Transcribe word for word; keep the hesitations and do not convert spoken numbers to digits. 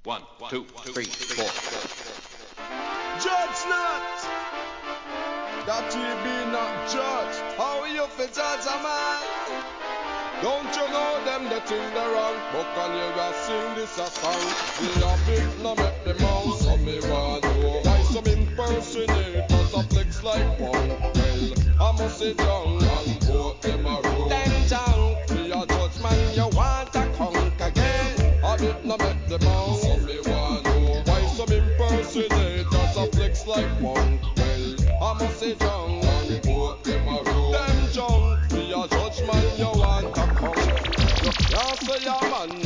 One, two, three, four. Judge not, that we be not judged. How you fi judge a man? Don't you know them the thing they wrong? But can you go sing this a song? We have it, no make the mouse. So me want know why some impersonators a flex like one. Well, I must say John and both them a roll. Then John, we a judge man, you want to conk again. Have it, no make the mouse. So me want know why some impersonators a flex like one. Well, I must say John and both them a roll. Then John, we a judge man, you want to conk. You can't say a man